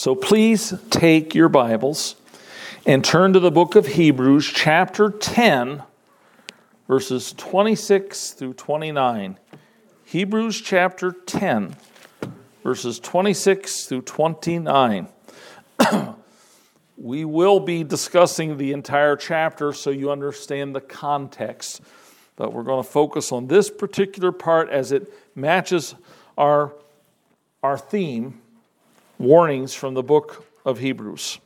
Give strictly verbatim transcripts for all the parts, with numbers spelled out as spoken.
So please take your Bibles and turn to the book of Hebrews, chapter ten, verses twenty-six through twenty-nine. Hebrews chapter ten, verses twenty-six through twenty-nine. We will be discussing the entire chapter so you understand the context, but we're going to focus on this particular part as it matches our, our theme, warnings from the book of Hebrews.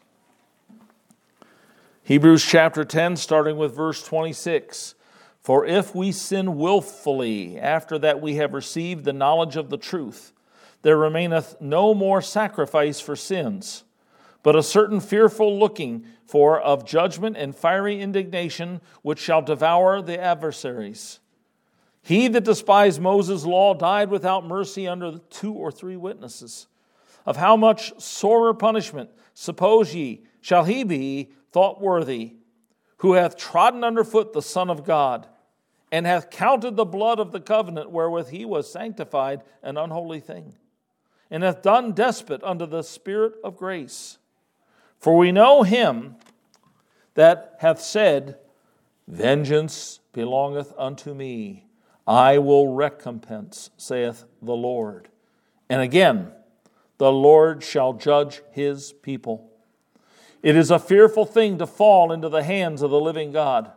Hebrews chapter ten, starting with verse twenty-six. For if we sin willfully, after that we have received the knowledge of the truth, there remaineth no more sacrifice for sins, but a certain fearful looking for of judgment and fiery indignation, which shall devour the adversaries. He that despised Moses' law died without mercy under two or three witnesses. Of how much sorer punishment, suppose ye, shall he be thought worthy, who hath trodden under foot the Son of God, and hath counted the blood of the covenant wherewith he was sanctified an unholy thing, and hath done despot unto the Spirit of grace. For we know him that hath said, Vengeance belongeth unto me, I will recompense, saith the Lord. And again, the Lord shall judge his people. It is a fearful thing to fall into the hands of the living God.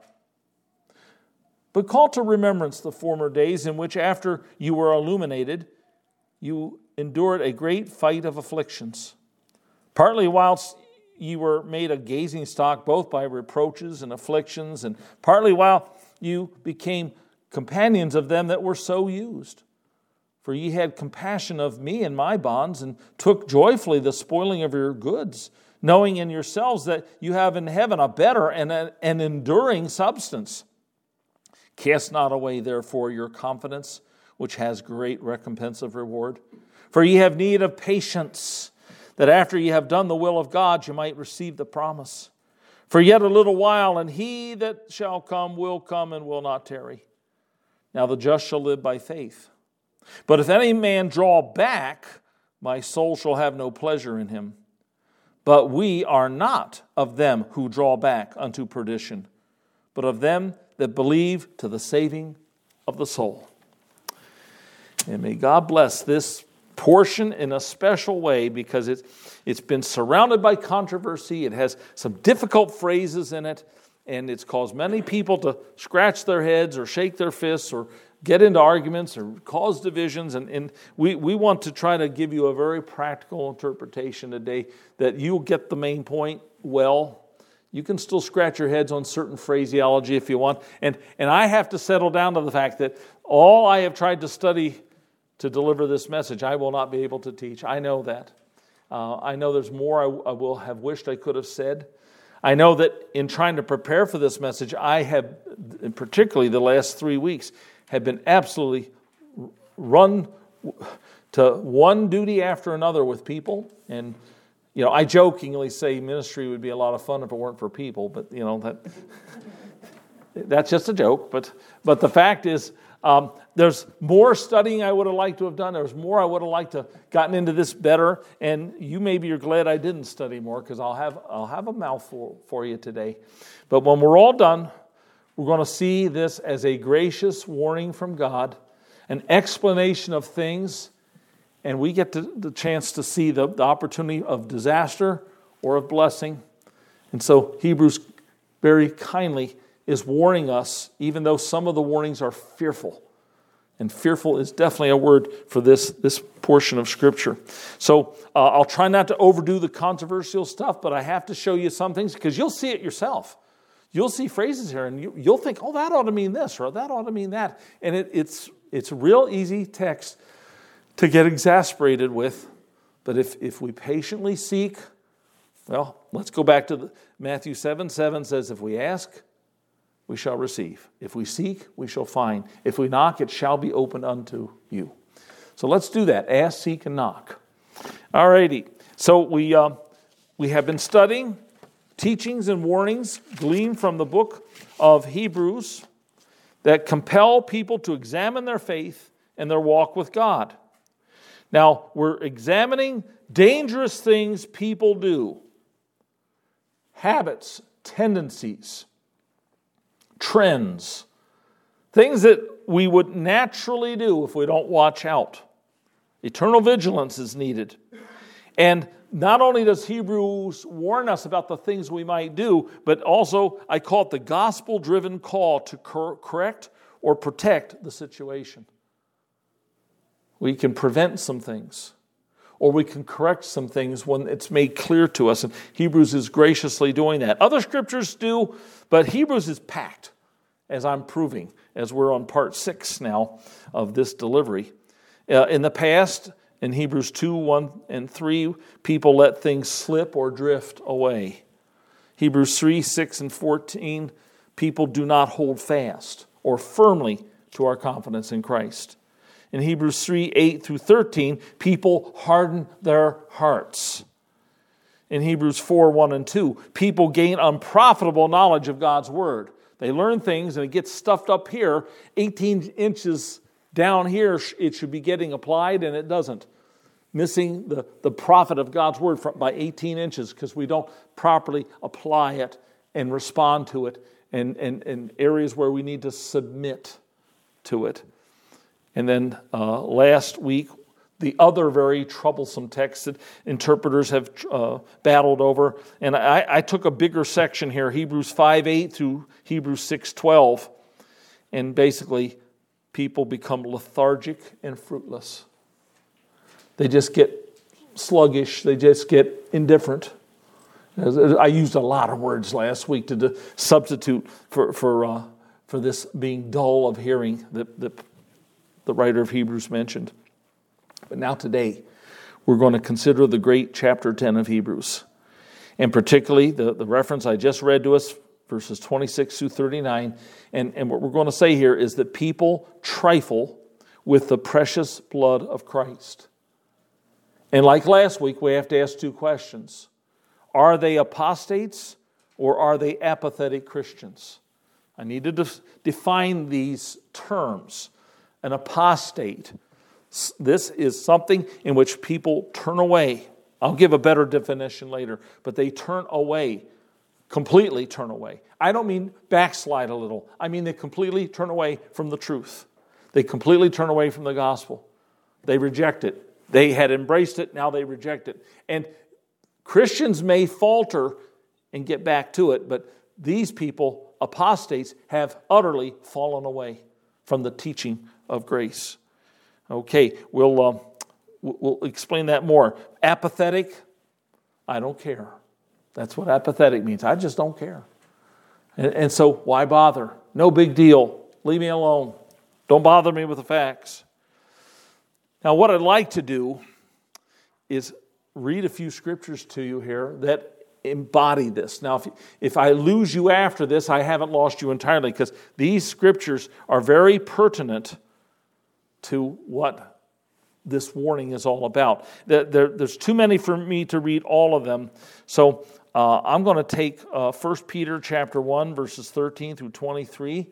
But call to remembrance the former days in which, after you were illuminated, you endured a great fight of afflictions, partly whilst you were made a gazing stock both by reproaches and afflictions, and partly while you became companions of them that were so used. For ye had compassion of me and my bonds, and took joyfully the spoiling of your goods, knowing in yourselves that you have in heaven a better and an enduring substance. Cast not away, therefore, your confidence, which has great recompense of reward. For ye have need of patience, that after ye have done the will of God, you might receive the promise. For yet a little while, and he that shall come will come and will not tarry. Now the just shall live by faith. But if any man draw back, my soul shall have no pleasure in him. But we are not of them who draw back unto perdition, but of them that believe to the saving of the soul. And may God bless this portion in a special way, because it's, it's been surrounded by controversy. It has some difficult phrases in it, and it's caused many people to scratch their heads or shake their fists or get into arguments or cause divisions. And, and we, we want to try to give you a very practical interpretation today that you'll get the main point well. You can still scratch your heads on certain phraseology if you want. And, and I have to settle down to the fact that all I have tried to study to deliver this message, I will not be able to teach. I know that. Uh, I know there's more I, I will have wished I could have said. I know that in trying to prepare for this message, I have, particularly the last three weeks, have been absolutely run to one duty after another with people. And, you know, I jokingly say ministry would be a lot of fun if it weren't for people, but, you know, that that's just a joke. But but the fact is, um, there's more studying I would have liked to have done. There's more I would have liked to gotten into this better. And you maybe you're glad I didn't study more, because I'll have I'll have a mouthful for you today. But when we're all done, we're going to see this as a gracious warning from God, an explanation of things, and we get to, the chance to see the, the opportunity of disaster or of blessing. And so Hebrews very kindly is warning us, even though some of the warnings are fearful. And fearful is definitely a word for this, this portion of Scripture. So uh, I'll try not to overdo the controversial stuff, but I have to show you some things, because you'll see it yourself. You'll see phrases here, and you, you'll think, oh, that ought to mean this, or that ought to mean that. And it, it's it's real easy text to get exasperated with. But if, if we patiently seek, well, let's go back to the, Matthew seven seven says, if we ask, we shall receive. If we seek, we shall find. If we knock, it shall be opened unto you. So let's do that. Ask, seek, and knock. All righty. So we uh, we have been studying teachings and warnings gleaned from the book of Hebrews that compel people to examine their faith and their walk with God. Now, we're examining dangerous things people do, habits, tendencies, trends, things that we would naturally do if we don't watch out. Eternal vigilance is needed. And not only does Hebrews warn us about the things we might do, but also I call it the gospel-driven call to cor- correct or protect the situation. We can prevent some things, or we can correct some things when it's made clear to us. And Hebrews is graciously doing that. Other scriptures do, but Hebrews is packed, as I'm proving, as we're on part six now of this delivery. Uh, in the past, in Hebrews two, one, and three, people let things slip or drift away. Hebrews three, six, and fourteen, people do not hold fast or firmly to our confidence in Christ. In Hebrews three, eight through thirteen, people harden their hearts. In Hebrews four, one and two, people gain unprofitable knowledge of God's Word. They learn things and it gets stuffed up here, eighteen inches down here it should be getting applied and it doesn't. Missing the, the profit of God's Word by eighteen inches because we don't properly apply it and respond to it and, and, and areas where we need to submit to it. And then uh, last week, the other very troublesome text that interpreters have uh, battled over. And I, I took a bigger section here, Hebrews five, eight through Hebrews six, twelve. And basically, people become lethargic and fruitless. They just get sluggish. They just get indifferent. I used a lot of words last week to do, substitute for for uh, for this being dull of hearing that the, the writer of Hebrews mentioned. But now today, we're going to consider the great chapter ten of Hebrews. And particularly the, the reference I just read to us, verses twenty-six through thirty-nine. And, and what we're going to say here is that people trifle with the precious blood of Christ. And like last week, we have to ask two questions. Are they apostates or are they apathetic Christians? I need to def- define these terms. An apostate. This is something in which people turn away. I'll give a better definition later, but they turn away, completely turn away. I don't mean backslide a little. I mean they completely turn away from the truth. They completely turn away from the gospel. They reject it. They had embraced it, now they reject it. And Christians may falter and get back to it, but these people, apostates, have utterly fallen away from the teaching of grace. Okay, we'll uh, we'll explain that more. Apathetic, I don't care. That's what apathetic means. I just don't care. And, and so why bother? No big deal. Leave me alone. Don't bother me with the facts. Now, what I'd like to do is read a few scriptures to you here that embody this. Now, if, if I lose you after this, I haven't lost you entirely because these scriptures are very pertinent to what this warning is all about. There, there, there's too many for me to read all of them. So uh, I'm going to take uh, First Peter chapter one, verses thirteen through twenty-three.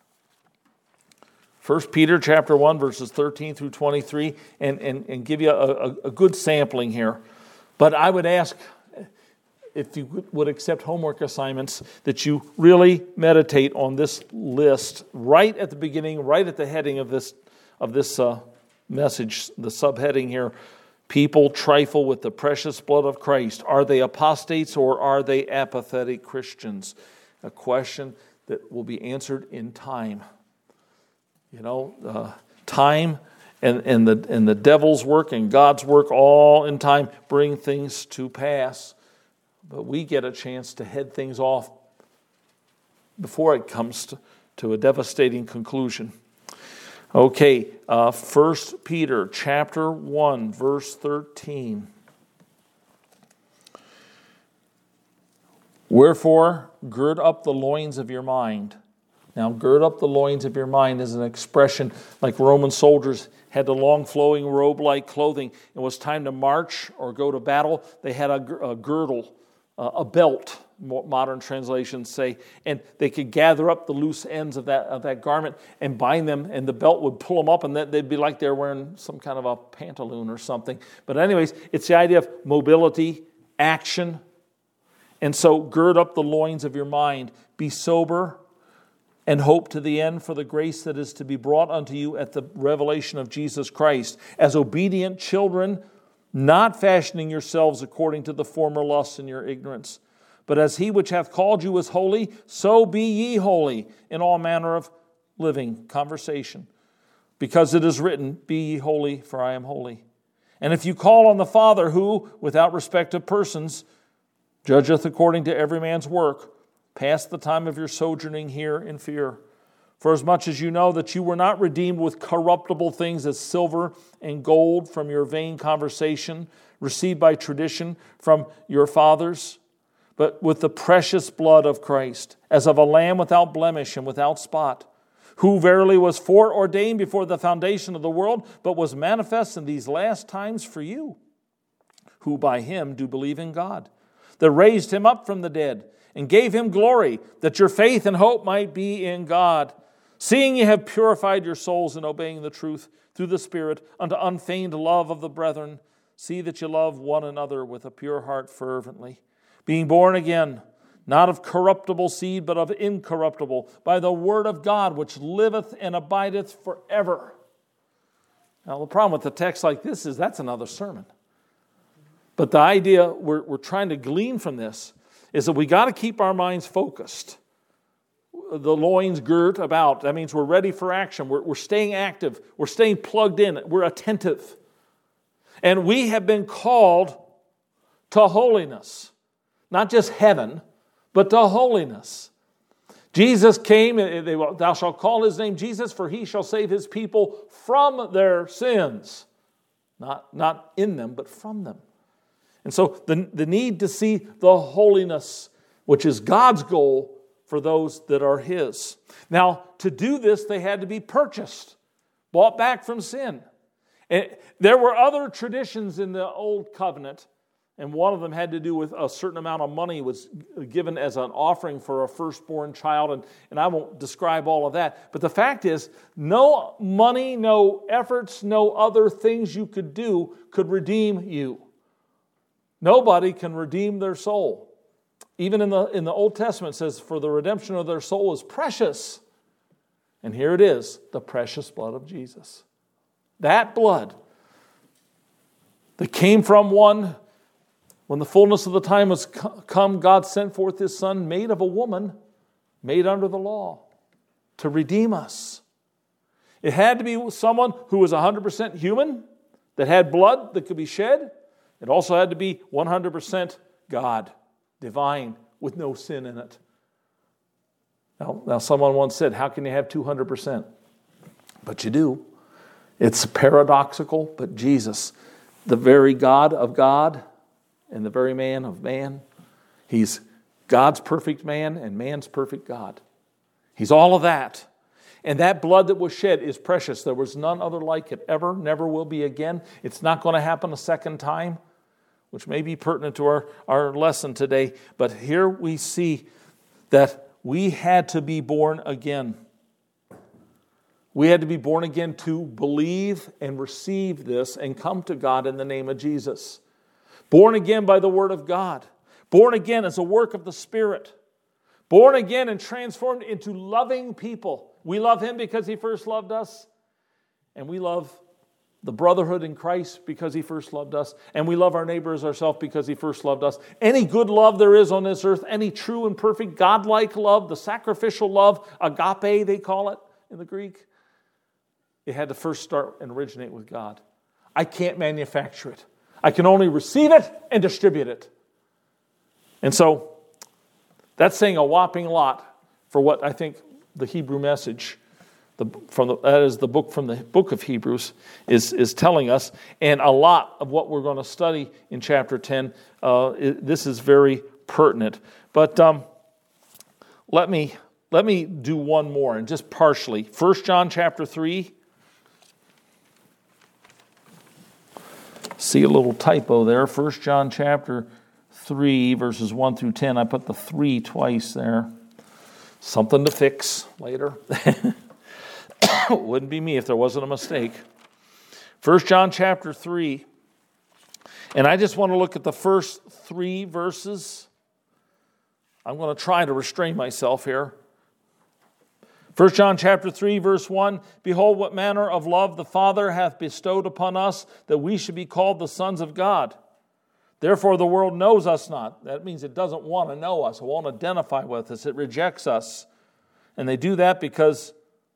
First Peter chapter one, verses thirteen through twenty-three, and, and, and give you a, a, a good sampling here. But I would ask, if you would accept homework assignments, that you really meditate on this list right at the beginning, right at the heading of this of this uh, message, the subheading here. People trifle with the precious blood of Christ. Are they apostates or are they apathetic Christians? A question that will be answered in time. You know, uh, time and, and, the, and the devil's work and God's work all in time bring things to pass. But we get a chance to head things off before it comes to, to a devastating conclusion. Okay, uh, First Peter chapter one, verse thirteen. Wherefore, gird up the loins of your mind. Now, gird up the loins of your mind is an expression like Roman soldiers had the long flowing robe-like clothing. It was time to march or go to battle. They had a, a girdle, uh, a belt modern translations say, and they could gather up the loose ends of that of that garment and bind them, and the belt would pull them up, and that they'd be like they're wearing some kind of a pantaloon or something. But anyways, it's the idea of mobility, action. And so gird up the loins of your mind, be sober, and hope to the end for the grace that is to be brought unto you at the revelation of Jesus Christ. As obedient children, not fashioning yourselves according to the former lusts in your ignorance, but as he which hath called you is holy, so be ye holy in all manner of living, conversation. Because it is written, be ye holy, for I am holy. And if you call on the Father who, without respect of persons, judgeth according to every man's work, pass the time of your sojourning here in fear. For as much as you know that you were not redeemed with corruptible things as silver and gold from your vain conversation, received by tradition from your fathers, but with the precious blood of Christ, as of a lamb without blemish and without spot, who verily was foreordained before the foundation of the world, but was manifest in these last times for you, who by him do believe in God, that raised him up from the dead, and gave him glory, that your faith and hope might be in God. Seeing ye have purified your souls in obeying the truth through the Spirit unto unfeigned love of the brethren, see that you love one another with a pure heart fervently, being born again, not of corruptible seed, but of incorruptible, by the word of God, which liveth and abideth forever. Now, the problem with a text like this is that's another sermon. But the idea we're, we're trying to glean from this is that we got to keep our minds focused. The loins girt about. That means we're ready for action. We're, we're staying active. We're staying plugged in. We're attentive. And we have been called to holiness. Not just heaven, but to holiness. Jesus came, thou shalt call his name Jesus, for he shall save his people from their sins. Not, not in them, but from them. And so the, the need to see the holiness, which is God's goal, for those that are his. Now, to do this, they had to be purchased, bought back from sin. And there were other traditions in the Old Covenant, and one of them had to do with a certain amount of money was given as an offering for a firstborn child, and, and I won't describe all of that. But the fact is, no money, no efforts, no other things you could do could redeem you. Nobody can redeem their soul. Even in the, in the Old Testament, it says, for the redemption of their soul is precious. And here it is, the precious blood of Jesus. That blood that came from one, when the fullness of the time was come, God sent forth his Son, made of a woman, made under the law, to redeem us. It had to be someone who was one hundred percent human, that had blood that could be shed. It also had to be one hundred percent God. Divine, with no sin in it. Now, now, someone once said, how can you have two hundred percent? But you do. It's paradoxical, but Jesus, the very God of God and the very man of man, he's God's perfect man and man's perfect God. He's all of that. And that blood that was shed is precious. There was none other like it ever, never will be again. It's not going to happen a second time, which may be pertinent to our, our lesson today. But here we see that we had to be born again. We had to be born again to believe and receive this and come to God in the name of Jesus. Born again by the Word of God. Born again as a work of the Spirit. Born again and transformed into loving people. We love Him because He first loved us. And we love the brotherhood in Christ because He first loved us. And we love our neighbor as ourselves because He first loved us. Any good love there is on this earth, any true and perfect God-like love, the sacrificial love, agape they call it in the Greek, it had to first start and originate with God. I can't manufacture it. I can only receive it and distribute it. And so that's saying a whopping lot for what I think the Hebrew message, the, from the, that is the book from the book of Hebrews, is, is telling us. And a lot of what we're going to study in chapter ten, uh, it, this is very pertinent. But um, let me let me do one more, and just partially. First John chapter three. See a little typo there. First John chapter three, verses one through ten. I put the three twice there. Something to fix later. Wouldn't be me if there wasn't a mistake. First John chapter three. And I just want to look at the first three verses. I'm going to try to restrain myself here. First John chapter three, verse one, behold, what manner of love the Father hath bestowed upon us, that we should be called the sons of God. Therefore the world knows us not. That means it doesn't want to know us. It won't identify with us. It rejects us. And they do that because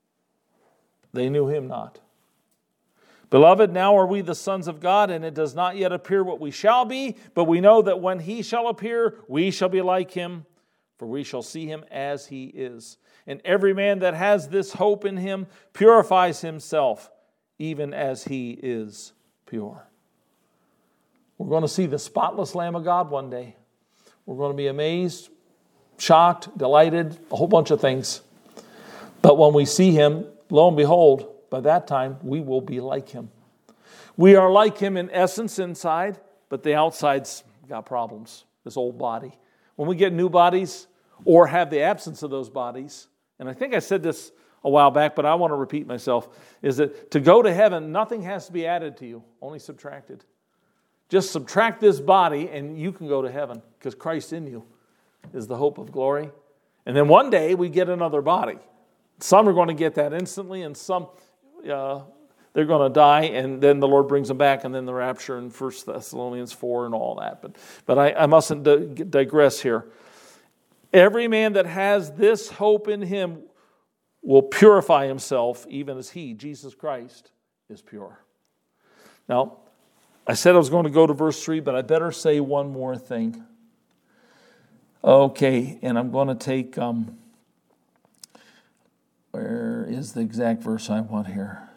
they knew him not. Beloved, now are we the sons of God, and it does not yet appear what we shall be, but we know that when he shall appear, we shall be like him, for we shall see him as he is. And every man that has this hope in him purifies himself, even as he is pure. We're going to see the spotless Lamb of God one day. We're going to be amazed, shocked, delighted, a whole bunch of things. But when we see him, lo and behold, by that time, we will be like him. We are like him in essence inside, but the outside's got problems, this old body. When we get new bodies or have the absence of those bodies, and I think I said this a while back, but I want to repeat myself, is that to go to heaven, nothing has to be added to you, only subtracted. Just subtract this body and you can go to heaven because Christ in you is the hope of glory. And then one day we get another body. Some are going to get that instantly, and some uh, they're going to die, and then the Lord brings them back, and then the rapture in First Thessalonians four and all that. But but I, I mustn't di- digress here. Every man that has this hope in him will purify himself, even as he, Jesus Christ, is pure. Now, I said I was going to go to verse three, but I better say one more thing. Okay, and I'm going to take... Um, Where is the exact verse I want here?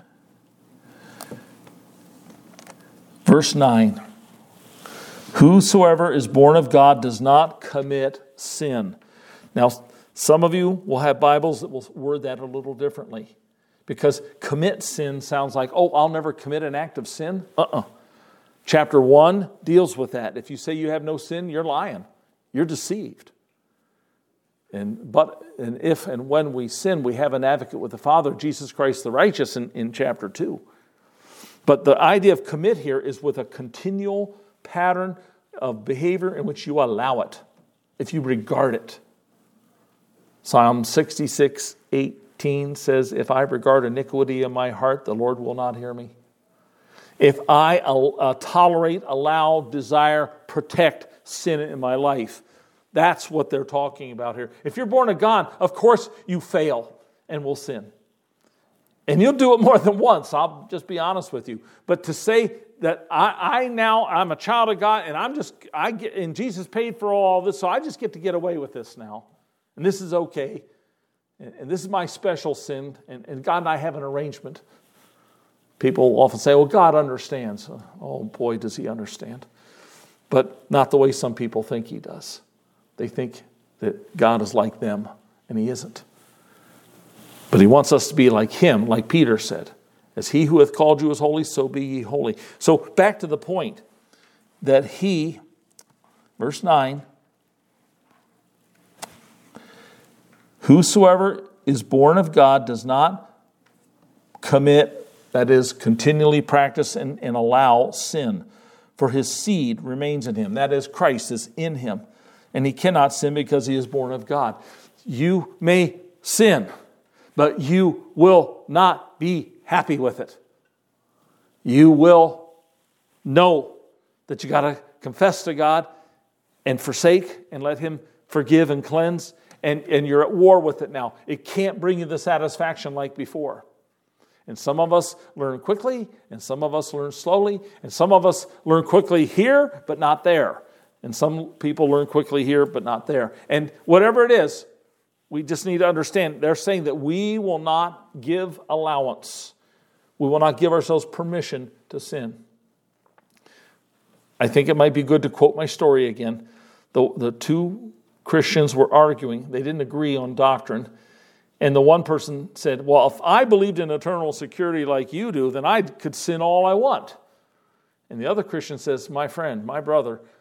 Verse nine. Whosoever is born of God does not commit sin. Now, some of you will have Bibles that will word that a little differently. Because commit sin sounds like, oh, I'll never commit an act of sin. Uh-uh. Chapter one deals with that. If you say you have no sin, you're lying. You're deceived. And but and if and when we sin, we have an advocate with the Father, Jesus Christ the righteous, in, in chapter two. But the idea of commit here is with a continual pattern of behavior in which you allow it, if you regard it. Psalm sixty-six eighteen says, if I regard iniquity in my heart, the Lord will not hear me. If I uh, tolerate, allow, desire, protect sin in my life, that's what they're talking about here. If you're born of God, of course you fail and will sin. And you'll do it more than once, I'll just be honest with you. But to say that I, I now, I'm a child of God and I'm just, I get, and Jesus paid for all this, so I just get to get away with this now. And this is okay. And, and this is my special sin. And, and God and I have an arrangement. People often say, well, God understands. Oh boy, does he understand. But not the way some people think he does. They think that God is like them, and he isn't. But he wants us to be like him, like Peter said. As he who hath called you is holy, so be ye holy. So back to the point that he, verse nine, whosoever is born of God does not commit, that is, continually practice and, and allow sin. For his seed remains in him. That is, Christ is in him. And he cannot sin because he is born of God. You may sin, but you will not be happy with it. You will know that you got to confess to God and forsake and let him forgive and cleanse. And, and you're at war with it now. It can't bring you the satisfaction like before. And some of us learn quickly, and some of us learn slowly, and some of us learn quickly here, but not there. And some people learn quickly here, but not there. And whatever it is, we just need to understand, they're saying that we will not give allowance. We will not give ourselves permission to sin. I think it might be good to quote my story again. The, the two Christians were arguing. They didn't agree on doctrine. And the one person said, well, if I believed in eternal security like you do, then I could sin all I want. And the other Christian says, my friend, my brother,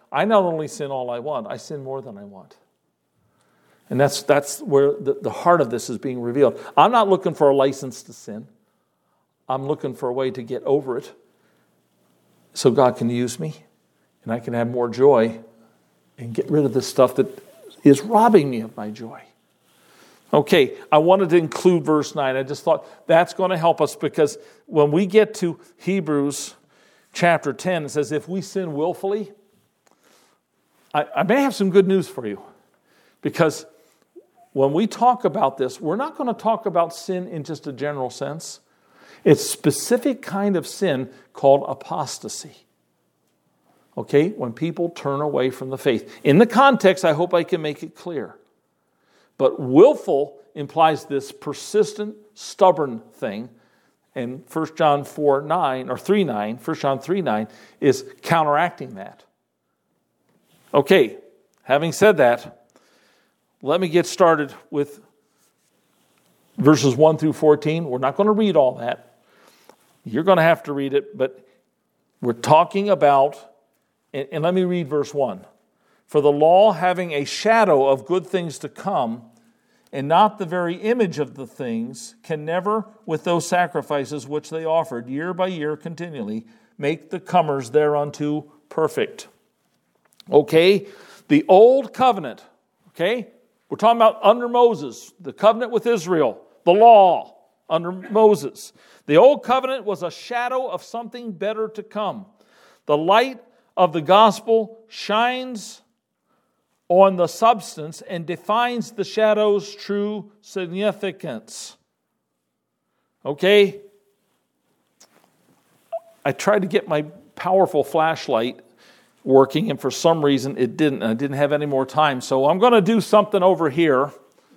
I not only sin all I want, I sin more than I want. And that's that's where the, the heart of this is being revealed. I'm not looking for a license to sin. I'm looking for a way to get over it so God can use me and I can have more joy and get rid of the stuff that is robbing me of my joy. Okay, I wanted to include verse nine. I just thought that's going to help us, because when we get to Hebrews chapter ten, it says, if we sin willfully, I, I may have some good news for you. Because when we talk about this, we're not going to talk about sin in just a general sense. It's a specific kind of sin called apostasy. Okay, when people turn away from the faith. In the context, I hope I can make it clear. But willful implies this persistent, stubborn thing. And First John four nine, or three nine, First John three nine is counteracting that. Okay, having said that, let me get started with verses one through fourteen. We're not going to read all that. You're going to have to read it, but we're talking about, and, and let me read verse one. For the law, having a shadow of good things to come, and not the very image of the things, can never, with those sacrifices which they offered year by year continually, make the comers thereunto perfect. Okay, the old covenant, okay, we're talking about under Moses, the covenant with Israel, the law under Moses. The old covenant was a shadow of something better to come. The light of the gospel shines on the substance and defines the shadow's true significance. Okay? I tried to get my powerful flashlight working, and for some reason it didn't. I didn't have any more time, so I'm going to do something over here.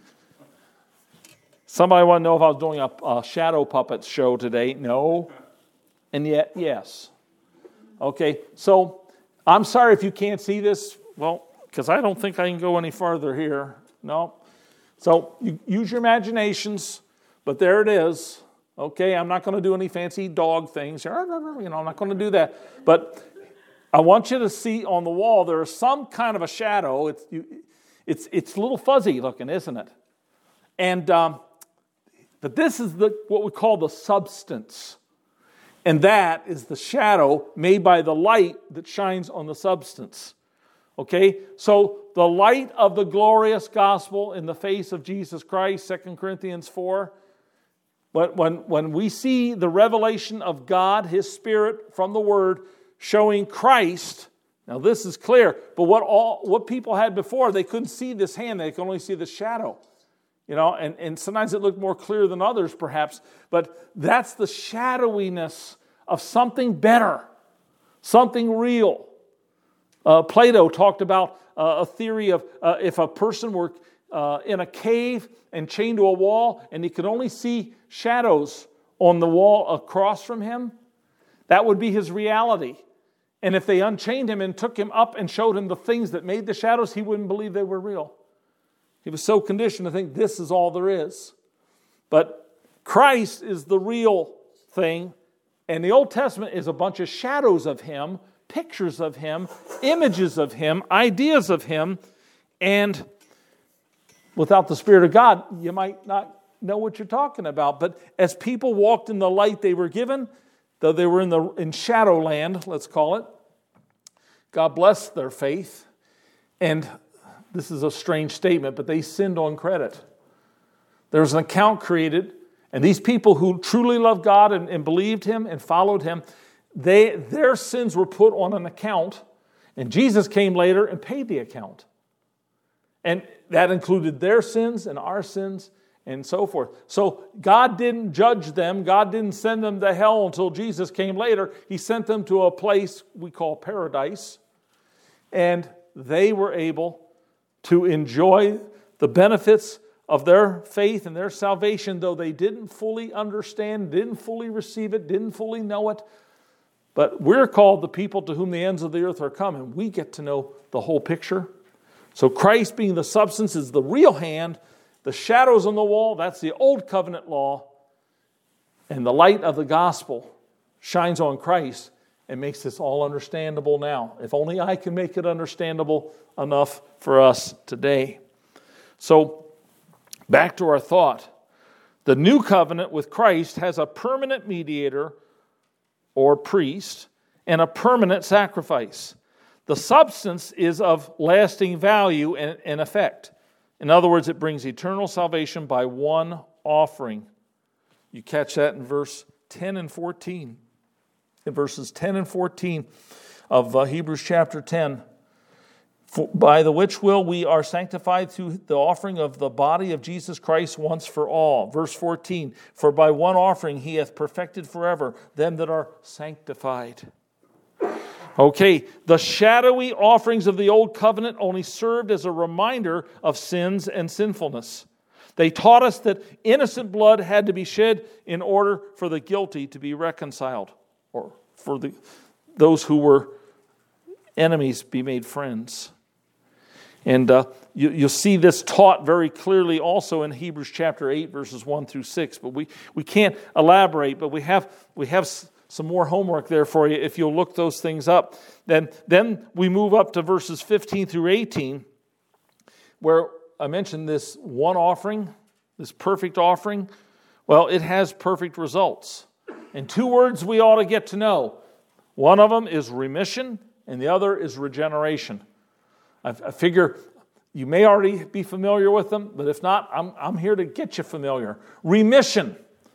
Somebody want to know if I was doing a, a shadow puppet show today? No. And yet, yes. Okay, so I'm sorry if you can't see this. Well, because I don't think I can go any farther here. No. So you use your imaginations, but there it is. Okay, I'm not going to do any fancy dog things. You know, I'm not going to do that. But I want you to see on the wall there is some kind of a shadow. It's you, it's it's a little fuzzy looking, isn't it? And um, but this is the what we call the substance, and that is the shadow made by the light that shines on the substance. Okay, so the light of the glorious gospel in the face of Jesus Christ, Second Corinthians four. But when, when we see the revelation of God, His Spirit from the Word showing Christ, now this is clear, but what all what people had before, they couldn't see this hand, they could only see the shadow. You know, and, and sometimes it looked more clear than others perhaps, but that's the shadowiness of something better, something real. Uh, Plato talked about uh, a theory of uh, if a person were uh, in a cave and chained to a wall and he could only see shadows on the wall across from him, that would be his reality. And if they unchained him and took him up and showed him the things that made the shadows, he wouldn't believe they were real. He was so conditioned to think this is all there is. But Christ is the real thing, and the Old Testament is a bunch of shadows of Him, pictures of Him, images of Him, ideas of Him, and without the Spirit of God, you might not know what you're talking about. But as people walked in the light they were given, though they were in the in shadow land, let's call it, God blessed their faith. And this is a strange statement, but they sinned on credit. There was an account created, and these people who truly loved God and, and believed Him and followed Him, They, their sins were put on an account, and Jesus came later and paid the account. And that included their sins and our sins and so forth. So God didn't judge them. God didn't send them to hell until Jesus came later. He sent them to a place we call paradise, and they were able to enjoy the benefits of their faith and their salvation, though they didn't fully understand, didn't fully receive it, didn't fully know it. But we're called the people to whom the ends of the earth are come, and we get to know the whole picture. So Christ being the substance is the real hand. The shadows on the wall, that's the old covenant law. And the light of the gospel shines on Christ, It makes this all understandable now. If only I can make it understandable enough for us today. So, back to our thought. The new covenant with Christ has a permanent mediator or priest and a permanent sacrifice. The substance is of lasting value and, and effect. In other words, it brings eternal salvation by one offering. You catch that in verse ten and fourteen. In verses ten and fourteen of uh, Hebrews chapter ten. For, by the which will we are sanctified through the offering of the body of Jesus Christ once for all. Verse fourteen, for by one offering he hath perfected forever them that are sanctified. Okay, the shadowy offerings of the old covenant only served as a reminder of sins and sinfulness. They taught us that innocent blood had to be shed in order for the guilty to be reconciled, or for the those who were enemies be made friends. And uh, you, you'll see this taught very clearly also in Hebrews chapter eight, verses one through six. But we, we can't elaborate, but we have we have some more homework there for you if you'll look those things up. Then, then we move up to verses fifteen through eighteen, where I mentioned this one offering, this perfect offering. Well, it has perfect results. And two words we ought to get to know. One of them is remission, and the other is regeneration. I figure you may already be familiar with them, but if not, I'm, I'm here to get you familiar. Remission.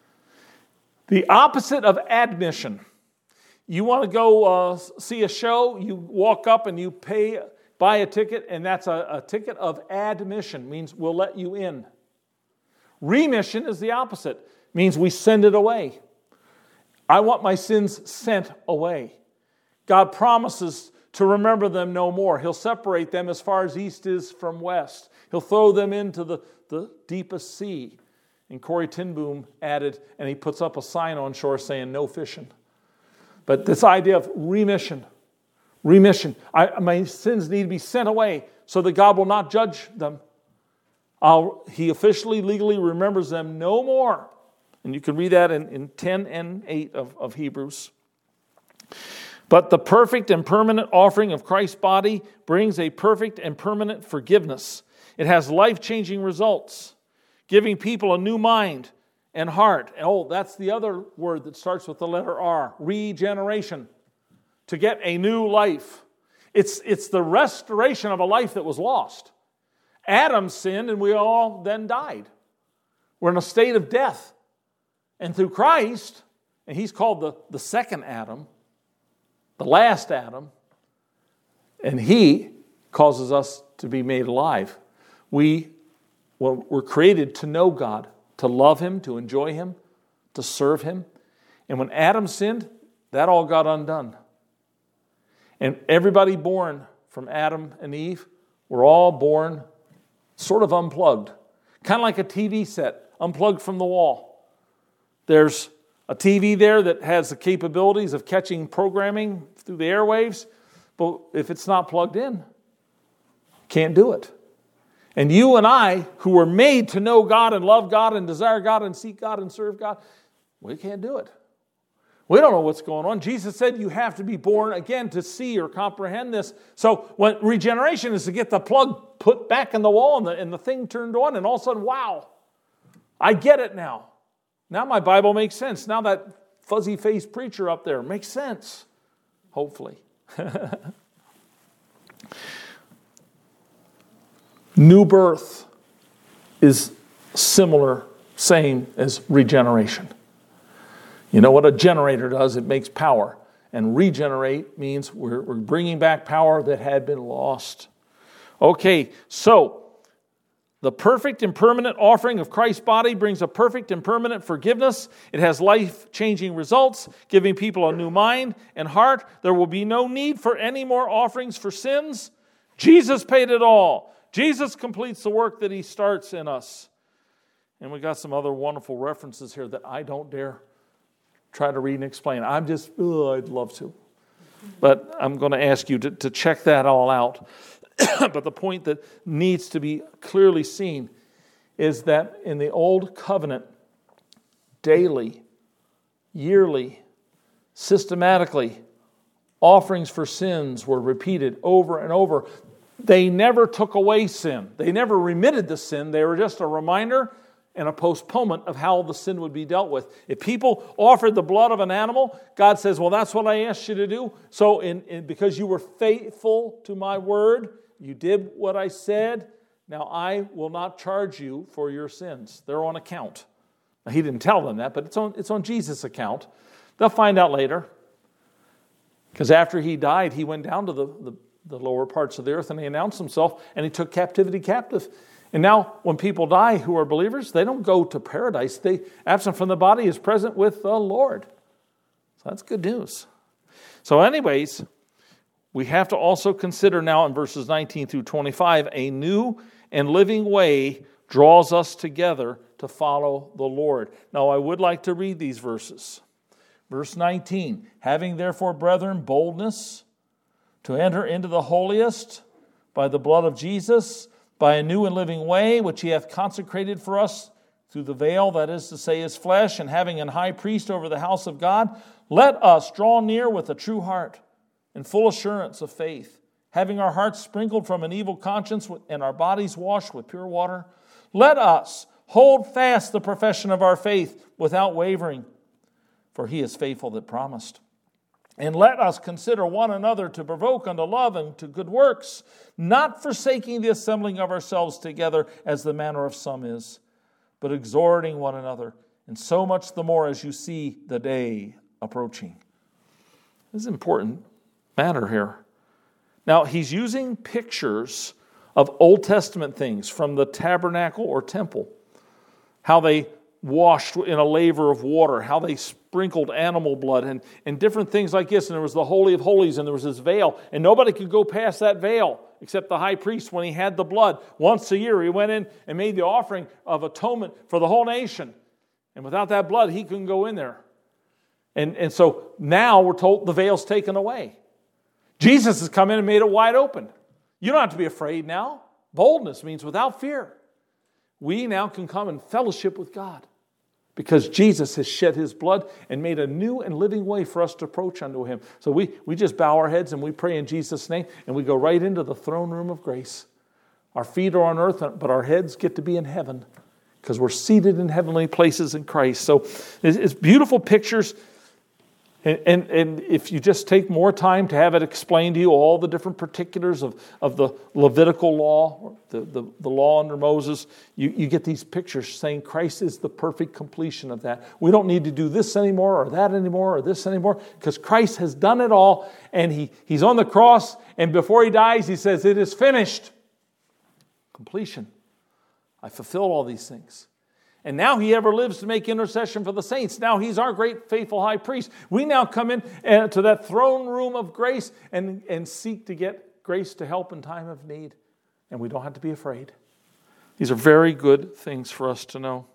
The opposite of admission. You want to go uh, see a show, you walk up and you pay, buy a ticket, and that's a, a ticket of admission, means we'll let you in. Remission is the opposite, means we send it away. I want my sins sent away. God promises to remember them no more. He'll separate them as far as east is from west. He'll throw them into the, the deepest sea. And Corrie ten Boom added, and he puts up a sign on shore saying, no fishing. But this idea of remission, remission. I, my sins need to be sent away so that God will not judge them. I'll, he officially, legally remembers them no more. And you can read that in, in ten and eight of, of Hebrews. But the perfect and permanent offering of Christ's body brings a perfect and permanent forgiveness. It has life-changing results, giving people a new mind and heart. Oh, that's the other word that starts with the letter R, regeneration, to get a new life. It's, it's the restoration of a life that was lost. Adam sinned and we all then died. We're in a state of death. And through Christ, and he's called the, the second Adam, the last Adam, and he causes us to be made alive. We well, we're created to know God, to love him, to enjoy him, to serve him. And when Adam sinned, that all got undone. And everybody born from Adam and Eve were all born sort of unplugged. Kind of like a T V set, unplugged from the wall. There's a T V there that has the capabilities of catching programming through the airwaves, but if it's not plugged in, can't do it. And you and I, who were made to know God and love God and desire God and seek God and serve God, we can't do it. We don't know what's going on. Jesus said you have to be born again to see or comprehend this. So when regeneration is to get the plug put back in the wall and the, and the thing turned on, and all of a sudden, wow, I get it now. Now my Bible makes sense. Now that fuzzy-faced preacher up there makes sense. Hopefully. New birth is similar, same as regeneration. You know what a generator does? It makes power. And regenerate means we're, we're bringing back power that had been lost. Okay, so the perfect and permanent offering of Christ's body brings a perfect and permanent forgiveness. It has life-changing results, giving people a new mind and heart. There will be no need for any more offerings for sins. Jesus paid it all. Jesus completes the work that he starts in us. And we got some other wonderful references here that I don't dare try to read and explain. I'm just, oh, I'd love to. But I'm going to ask you to, to check that all out. But the point that needs to be clearly seen is that in the old covenant, daily, yearly, systematically, Offerings for sins were repeated over and over. They never took away sin. They never remitted the sin. They were just a reminder and a postponement of how the sin would be dealt with. If people offered the blood of an animal, God says, well, that's what I asked you to do. So in, in, because you were faithful to my word, you did what I said, now I will not charge you for your sins. They're on account. Now, he didn't tell them that, but it's on, it's on Jesus' account. They'll find out later. Because after he died, he went down to the, the, the lower parts of the earth and he announced himself and he took captivity captive. And now when people die who are believers, they don't go to paradise. They, absent from the body, is present with the Lord. So that's good news. So anyways, we have to also consider now in verses nineteen through twenty-five, a new and living way draws us together to follow the Lord. Now I would like to read these verses. Verse nineteen, having therefore, brethren, boldness to enter into the holiest by the blood of Jesus, by a new and living way, which he hath consecrated for us through the veil, that is to say, his flesh, and having an high priest over the house of God, let us draw near with a true heart and full assurance of faith, having our hearts sprinkled from an evil conscience and our bodies washed with pure water. Let us hold fast the profession of our faith without wavering, for he is faithful that promised. And let us consider one another to provoke unto love and to good works, not forsaking the assembling of ourselves together as the manner of some is, but exhorting one another, and so much the more as you see the day approaching. This is an important matter here. Now, he's using pictures of Old Testament things from the tabernacle or temple, how they washed in a laver of water, how they sprinkled animal blood and, and different things like this. And there was the Holy of Holies and there was this veil. And nobody could go past that veil except the high priest when he had the blood. Once a year he went in and made the offering of atonement for the whole nation. And without that blood he couldn't go in there. And, and so now we're told the veil's taken away. Jesus has come in and made it wide open. You don't have to be afraid now. Boldness means without fear. We now can come and fellowship with God, because Jesus has shed his blood and made a new and living way for us to approach unto him. So we, we just bow our heads and we pray in Jesus' name, and we go right into the throne room of grace. Our feet are on earth, but our heads get to be in heaven because we're seated in heavenly places in Christ. So it's, it's beautiful pictures. And, and, and if you just take more time to have it explained to you, all the different particulars of, of the Levitical law, the, the, the law under Moses, you, you get these pictures saying Christ is the perfect completion of that. We don't need to do this anymore or that anymore or this anymore, because Christ has done it all, and he, he's on the cross, and before he dies, he says, it is finished. Completion. I fulfilled all these things. And now he ever lives to make intercession for the saints. Now he's our great faithful high priest. We now come in uh, to that throne room of grace and, and seek to get grace to help in time of need. And we don't have to be afraid. These are very good things for us to know.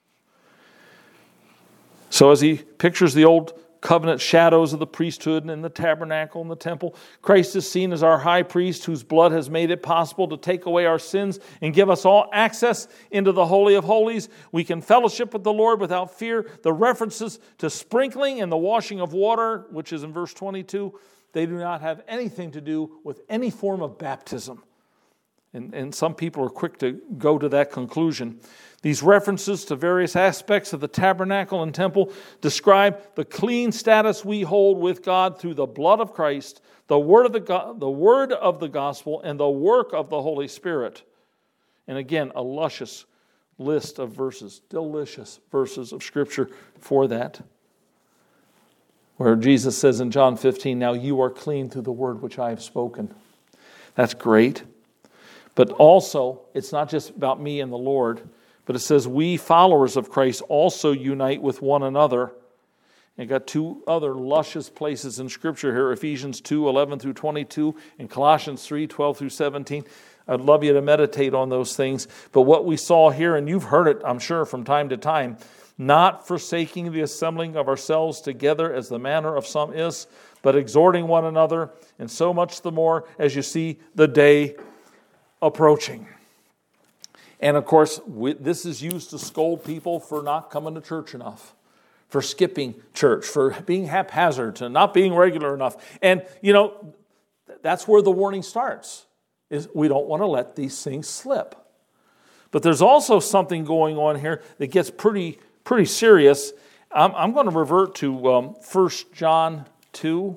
So as he pictures the old covenant shadows of the priesthood and the tabernacle and the temple, Christ is seen as our high priest whose blood has made it possible to take away our sins and give us all access into the Holy of Holies. We can fellowship with the Lord without fear. The references to sprinkling and the washing of water, which is in verse twenty-two, they do not have anything to do with any form of baptism. And, and some people are quick to go to that conclusion. These references to various aspects of the tabernacle and temple describe the clean status we hold with God through the blood of Christ, the word of the, go- the word of the gospel, and the work of the Holy Spirit. And again, a luscious list of verses, delicious verses of Scripture for that. Where Jesus says in John fifteen, now you are clean through the word which I have spoken. That's great. But also, it's not just about me and the Lord, but it says we followers of Christ also unite with one another. And got two other luscious places in Scripture here, Ephesians two, eleven through twenty-two, and Colossians three, twelve through seventeen. I'd love you to meditate on those things. But what we saw here, and you've heard it, I'm sure, from time to time, not forsaking the assembling of ourselves together as the manner of some is, but exhorting one another, and so much the more as you see the day approaching. And of course, we, this is used to scold people for not coming to church enough, for skipping church, for being haphazard, to not being regular enough. And, you know, that's where the warning starts, is we don't want to let these things slip. But there's also something going on here that gets pretty pretty serious. I'm, I'm going to revert to um, First John two.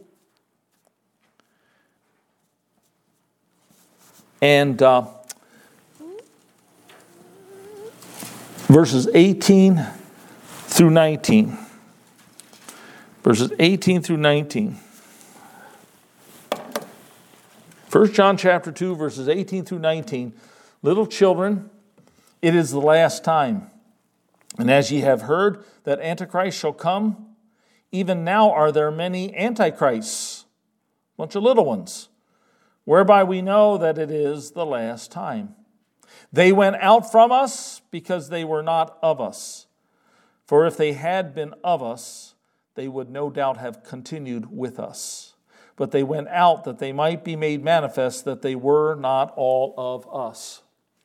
And uh, verses eighteen through nineteen. Verses eighteen through nineteen. First John chapter two, verses eighteen through nineteen. Little children, it is the last time. And as ye have heard that Antichrist shall come, even now are there many Antichrists, a bunch of little ones, whereby we know that it is the last time. They went out from us because they were not of us. For if they had been of us, they would no doubt have continued with us. But they went out that they might be made manifest that they were not all of us.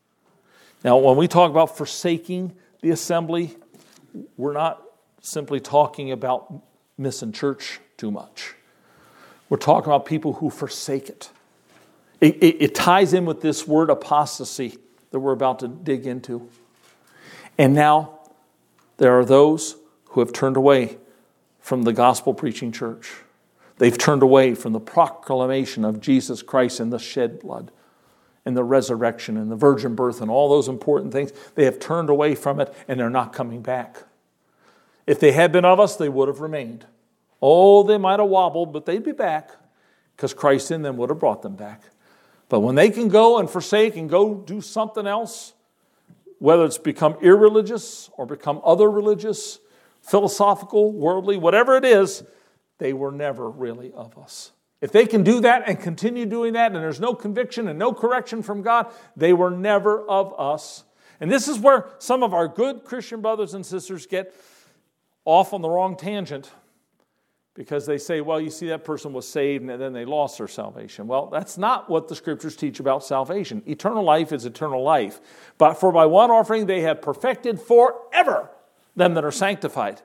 Now, when we talk about forsaking the assembly, we're not simply talking about missing church too much. We're talking about people who forsake it. It, it, it ties in with this word apostasy that we're about to dig into. And now there are those who have turned away from the gospel preaching church. They've turned away from the proclamation of Jesus Christ and the shed blood and the resurrection and the virgin birth and all those important things. They have turned away from it and they're not coming back. If they had been of us, they would have remained. Oh, they might have wobbled, but they'd be back because Christ in them would have brought them back. But when they can go and forsake and go do something else, whether it's become irreligious or become other religious, philosophical, worldly, whatever it is, they were never really of us. If they can do that and continue doing that, and there's no conviction and no correction from God, they were never of us. And this is where some of our good Christian brothers and sisters get off on the wrong tangent, because they say, well, you see, that person was saved and then they lost their salvation. Well, that's not what the Scriptures teach about salvation. Eternal life is eternal life. But for by one offering they have perfected forever them that are sanctified.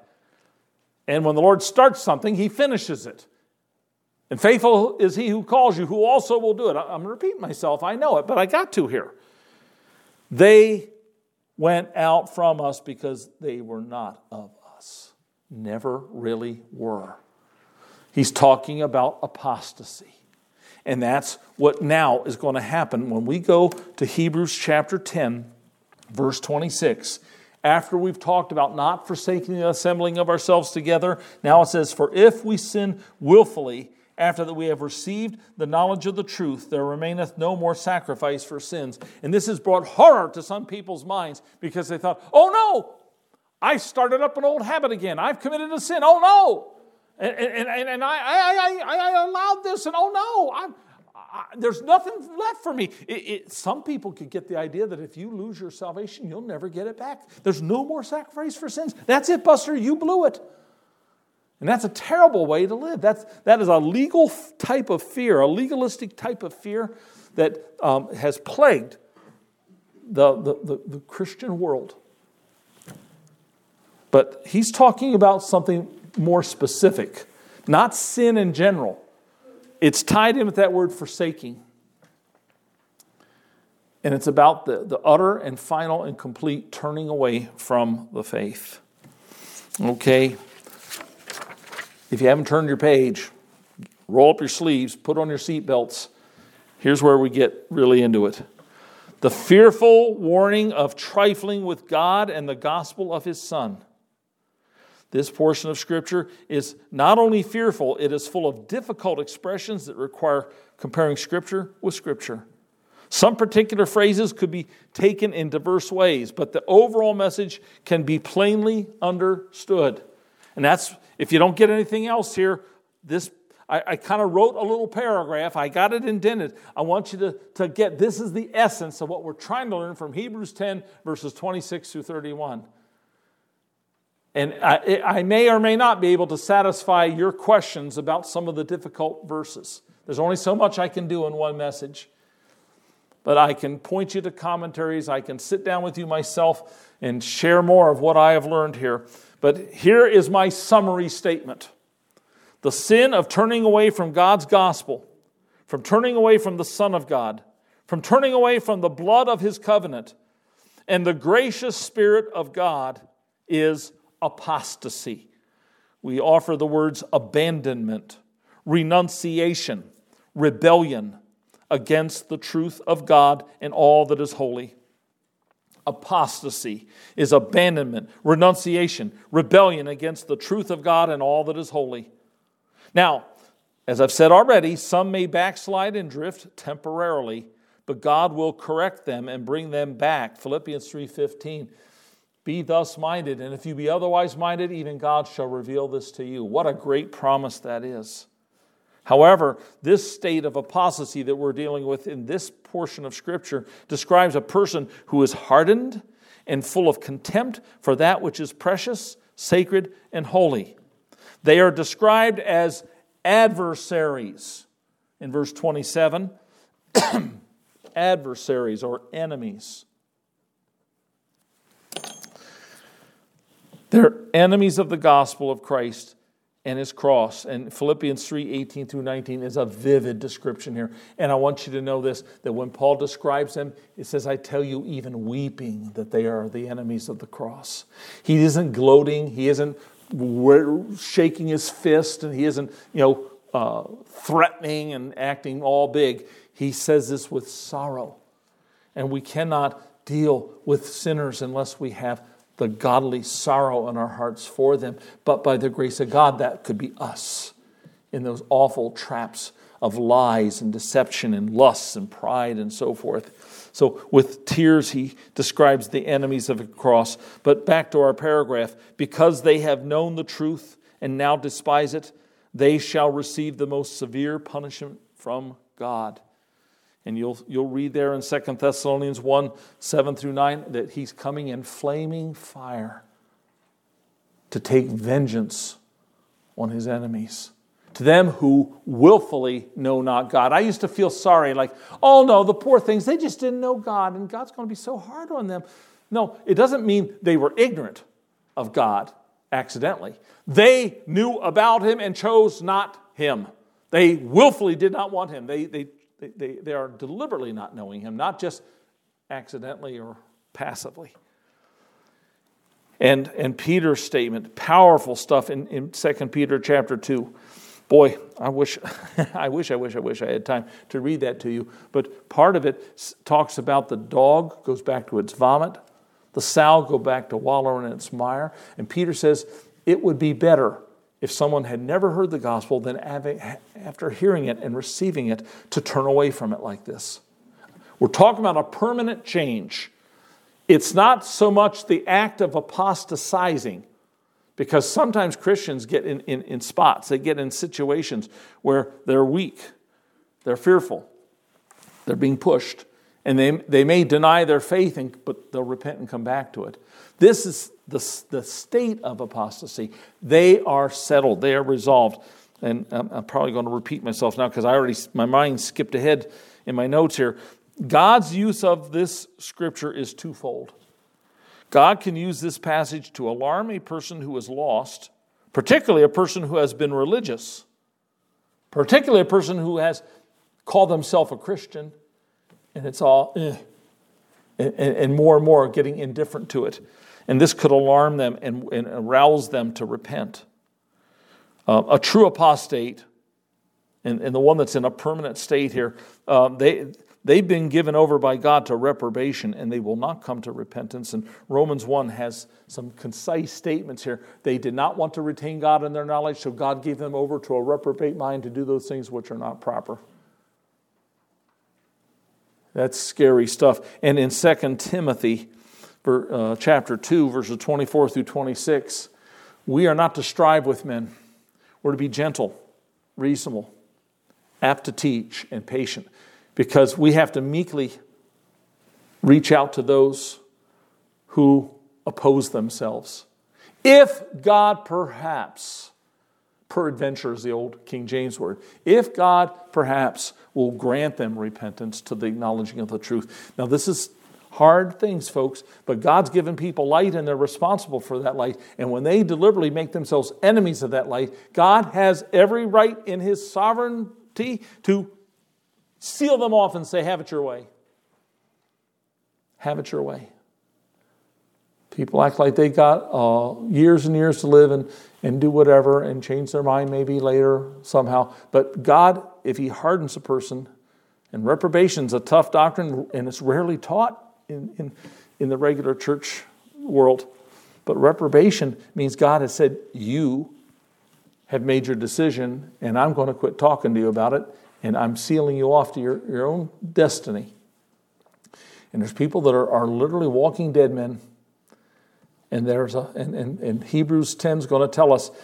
And when the Lord starts something, He finishes it. And faithful is He who calls you, who also will do it. I'm repeating myself, I know it, but I got to here. They went out from us because they were not of us. Never really were. He's talking about apostasy. And that's what now is going to happen when we go to Hebrews chapter ten, verse twenty-six. After we've talked about not forsaking the assembling of ourselves together, now it says, for if we sin willfully, after that we have received the knowledge of the truth, there remaineth no more sacrifice for sins. And this has brought horror to some people's minds because they thought, oh no, I started up an old habit again. I've committed a sin. Oh no. And, and, and, and I, I, I, I allowed this, and oh no, I'm, I, there's nothing left for me. It, it, some people could get the idea that if you lose your salvation, you'll never get it back. There's no more sacrifice for sins. That's it, Buster, you blew it. And that's a terrible way to live. That's, that is a legal type of fear, a legalistic type of fear that um, has plagued the, the, the, the Christian world. But he's talking about something more specific, not sin in general. It's tied in with that word forsaking. And it's about the, the utter and final and complete turning away from the faith. Okay. If you haven't turned your page, roll up your sleeves, put on your seatbelts. Here's where we get really into it. The fearful warning of trifling with God and the gospel of His Son. This portion of Scripture is not only fearful, it is full of difficult expressions that require comparing Scripture with Scripture. Some particular phrases could be taken in diverse ways, but the overall message can be plainly understood. And that's, if you don't get anything else here, this I, I kind of wrote a little paragraph. I got it indented. I want you to, to get, this is the essence of what we're trying to learn from Hebrews ten, verses twenty-six through thirty-one. And I, I may or may not be able to satisfy your questions about some of the difficult verses. There's only so much I can do in one message. but I can point you to commentaries. I can sit down with you myself and share more of what I have learned here. But here is my summary statement. The sin of turning away from God's gospel, from turning away from the Son of God, from turning away from the blood of His covenant, and the gracious Spirit of God is apostasy. We offer the words abandonment, renunciation, rebellion against the truth of God and all that is holy. Apostasy is abandonment, renunciation, rebellion against the truth of God and all that is holy. Now, as I've said already, some may backslide and drift temporarily, but God will correct them and bring them back. Philippians three fifteen. Be thus minded, and if you be otherwise minded, even God shall reveal this to you. What a great promise that is. However, this state of apostasy that we're dealing with in this portion of Scripture describes a person who is hardened and full of contempt for that which is precious, sacred, and holy. They are described as adversaries in verse twenty-seven. Adversaries or enemies. They're enemies of the gospel of Christ and His cross. And Philippians three eighteen through nineteen is a vivid description here. And I want you to know this, that when Paul describes them, it says, I tell you, even weeping, that they are the enemies of the cross. He isn't gloating. He isn't shaking his fist. And he isn't, you know, uh, threatening and acting all big. He says this with sorrow. And we cannot deal with sinners unless we have the godly sorrow in our hearts for them. But by the grace of God, that could be us in those awful traps of lies and deception and lusts and pride and so forth. So with tears, he describes the enemies of the cross. But back to our paragraph. Because they have known the truth and now despise it, they shall receive the most severe punishment from God. And you'll you'll read there in Second Thessalonians one, seven through nine, that He's coming in flaming fire to take vengeance on His enemies. To them who willfully know not God. I used to feel sorry, like, oh no, the poor things, they just didn't know God, and God's going to be so hard on them. No, it doesn't mean they were ignorant of God accidentally. They knew about Him and chose not Him. They willfully did not want Him. They they They, they are deliberately not knowing Him, not just accidentally or passively. And, and Peter's statement, powerful stuff in, in Second Peter chapter two. Boy, I wish, I wish, I wish, I wish I had time to read that to you. But part of it talks about the dog goes back to its vomit. The sow go back to wallowing in its mire. And Peter says it would be better if someone had never heard the gospel, then after hearing it and receiving it, to turn away from it like this. We're talking about a permanent change. It's not so much the act of apostatizing, because sometimes Christians get in, in, in spots. They get in situations where they're weak, they're fearful, they're being pushed, and they, they may deny their faith, and, but they'll repent and come back to it. This is the, the state of apostasy. They are settled. They are resolved. And I'm, I'm probably going to repeat myself now because I already, my mind skipped ahead in my notes here. God's use of this scripture is twofold. God can use this passage to alarm a person who is lost, particularly a person who has been religious, particularly a person who has called themselves a Christian, and it's all, eh, and, and more and more getting indifferent to it. And this could alarm them and, and arouse them to repent. Uh, a true apostate, and, and the one that's in a permanent state here, uh, they, they've been given over by God to reprobation, and they will not come to repentance. And Romans one has some concise statements here. They did not want to retain God in their knowledge, so God gave them over to a reprobate mind to do those things which are not proper. That's scary stuff. And in Second Timothy uh, chapter two, verses twenty-four through twenty-six, we are not to strive with men. We're to be gentle, reasonable, apt to teach, and patient, because we have to meekly reach out to those who oppose themselves. If God perhaps peradventure is the old King James word. If God perhaps will grant them repentance to the acknowledging of the truth. Now this is hard things, folks, but God's given people light and they're responsible for that light. And when they deliberately make themselves enemies of that light, God has every right in His sovereignty to seal them off and say, have it your way. Have it your way. People act like they got uh, years and years to live and, and do whatever and change their mind maybe later somehow. But God, if He hardens a person, and reprobation's a tough doctrine and it's rarely taught in, in, in the regular church world. But reprobation means God has said, you have made your decision and I'm going to quit talking to you about it and I'm sealing you off to your, your own destiny. And there's people that are, are literally walking dead men. And there's a and, and, and Hebrews ten is going to tell us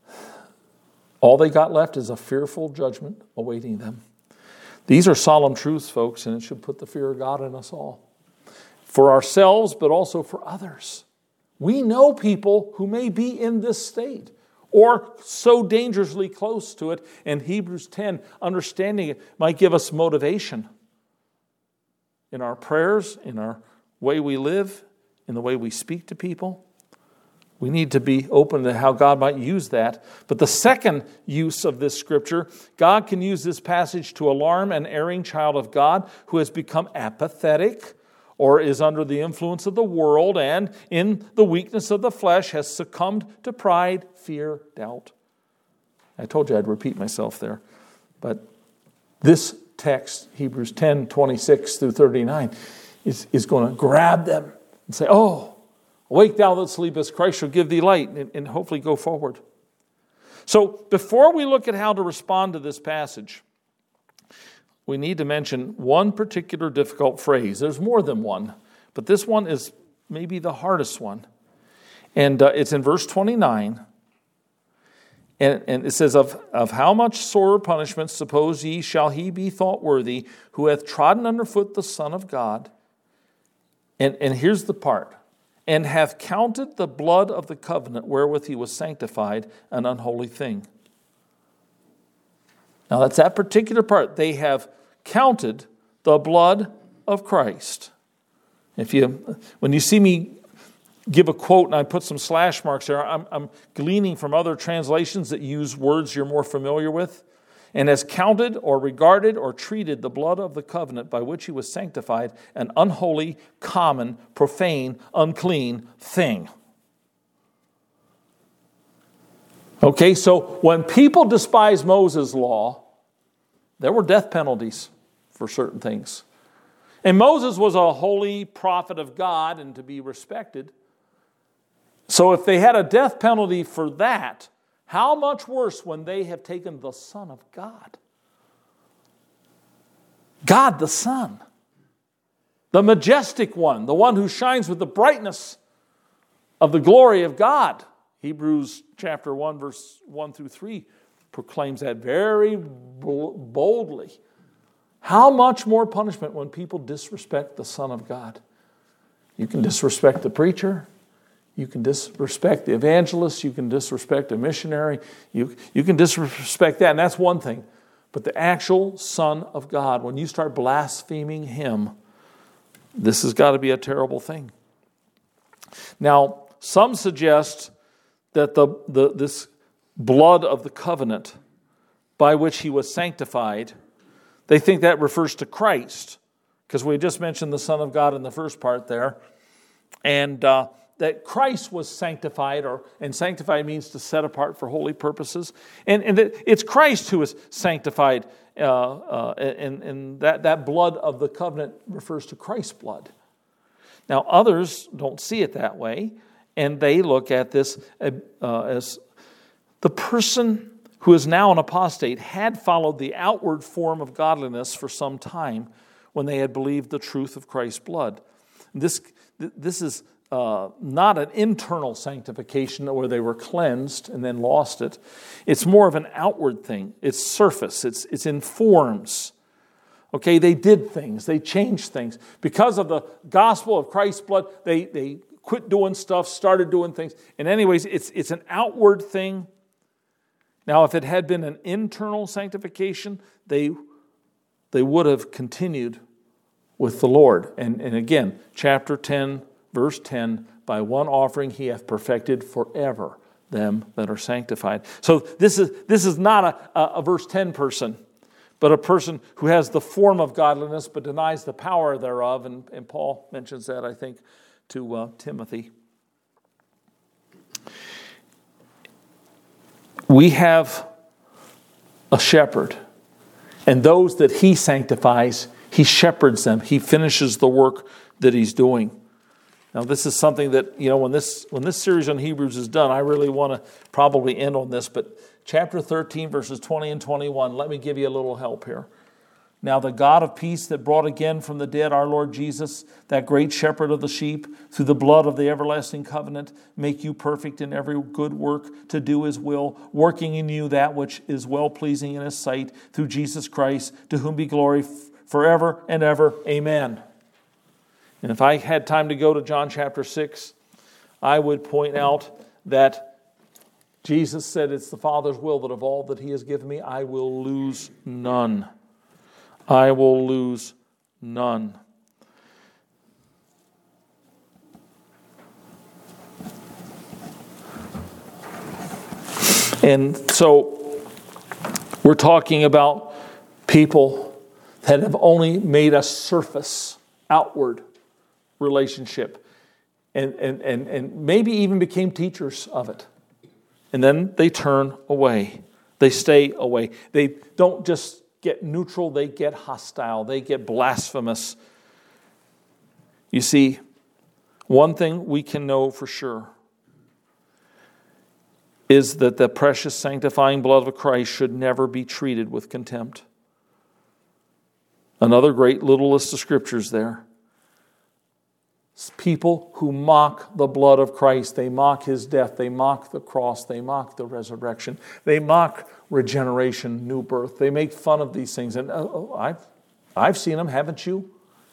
all they got left is a fearful judgment awaiting them. These are solemn truths, folks, and it should put the fear of God in us all. For ourselves, but also for others. We know people who may be in this state or so dangerously close to it. And Hebrews ten, understanding it, might give us motivation in our prayers, in our way we live, in the way we speak to people. We need to be open to how God might use that. But the second use of this scripture, God can use this passage to alarm an erring child of God who has become apathetic or is under the influence of the world and in the weakness of the flesh has succumbed to pride, fear, doubt. I told you I'd repeat myself there. But this text, Hebrews ten, twenty-six through thirty-nine, is, is going to grab them and say, oh, awake thou that sleepest, Christ shall give thee light, and, and hopefully go forward. So before we look at how to respond to this passage, we need to mention one particular difficult phrase. There's more than one, but this one is maybe the hardest one. And uh, it's in verse twenty-nine. And, and it says, of, of how much sorer punishment, suppose ye, shall he be thought worthy, who hath trodden under foot the Son of God? And, and here's the part. And hath counted the blood of the covenant wherewith he was sanctified an unholy thing. Now that's that particular part. They have counted the blood of Christ. If you, when you see me give a quote and I put some slash marks there, I'm, I'm gleaning from other translations that use words you're more familiar with. And has counted or regarded or treated the blood of the covenant by which he was sanctified an unholy, common, profane, unclean thing. Okay, so when people despise Moses' law, there were death penalties for certain things. And Moses was a holy prophet of God and to be respected. So if they had a death penalty for that, how much worse when they have taken the Son of God? God the Son. The majestic one. The one who shines with the brightness of the glory of God. Hebrews chapter one, verse one through three proclaims that very boldly. How much more punishment when people disrespect the Son of God? You can disrespect the preacher. You can disrespect the evangelist. You can disrespect a missionary. You, you can disrespect that, and that's one thing. But the actual Son of God, when you start blaspheming Him, this has got to be a terrible thing. Now, some suggest that the, the this blood of the covenant by which He was sanctified, they think that refers to Christ, because we just mentioned the Son of God in the first part there. And uh, that Christ was sanctified, or and sanctified means to set apart for holy purposes. And, and that it's Christ who is sanctified, uh, uh, and, and that, that blood of the covenant refers to Christ's blood. Now, others don't see it that way, and they look at this uh, as the person who is now an apostate had followed the outward form of godliness for some time when they had believed the truth of Christ's blood. This, this is uh, not an internal sanctification where they were cleansed and then lost it. It's more of an outward thing. It's surface. It's, it's in forms. Okay, they did things. They changed things. Because of the gospel of Christ's blood, they, they quit doing stuff, started doing things. And anyways, it's, it's an outward thing. Now, if it had been an internal sanctification, they, they would have continued with the Lord. And, and again, chapter ten, verse ten, by one offering he hath perfected forever them that are sanctified. So this is this is not a, a, a verse ten person, but a person who has the form of godliness but denies the power thereof. And, and Paul mentions that, I think, to uh, Timothy. We have a shepherd, and those that he sanctifies, he shepherds them. He finishes the work that he's doing. Now, this is something that, you know, when this when this series on Hebrews is done, I really want to probably end on this, but chapter thirteen, verses twenty and twenty-one, let me give you a little help here. Now the God of peace that brought again from the dead our Lord Jesus, that great shepherd of the sheep, through the blood of the everlasting covenant, make you perfect in every good work to do his will, working in you that which is well-pleasing in his sight, through Jesus Christ, to whom be glory forever and ever. Amen. And if I had time to go to John chapter six, I would point out that Jesus said it's the Father's will that of all that he has given me, I will lose none. I will lose none. And so we're talking about people that have only made a surface, outward relationship, and, and, and, and maybe even became teachers of it. And then they turn away. They stay away. They don't just get neutral, they get hostile, they get blasphemous. You see, one thing we can know for sure is that the precious sanctifying blood of Christ should never be treated with contempt. Another great little list of scriptures there. People who mock the blood of Christ, they mock his death, they mock the cross, they mock the resurrection, they mock regeneration, new birth. They make fun of these things. And oh, I've, I've seen them, haven't you?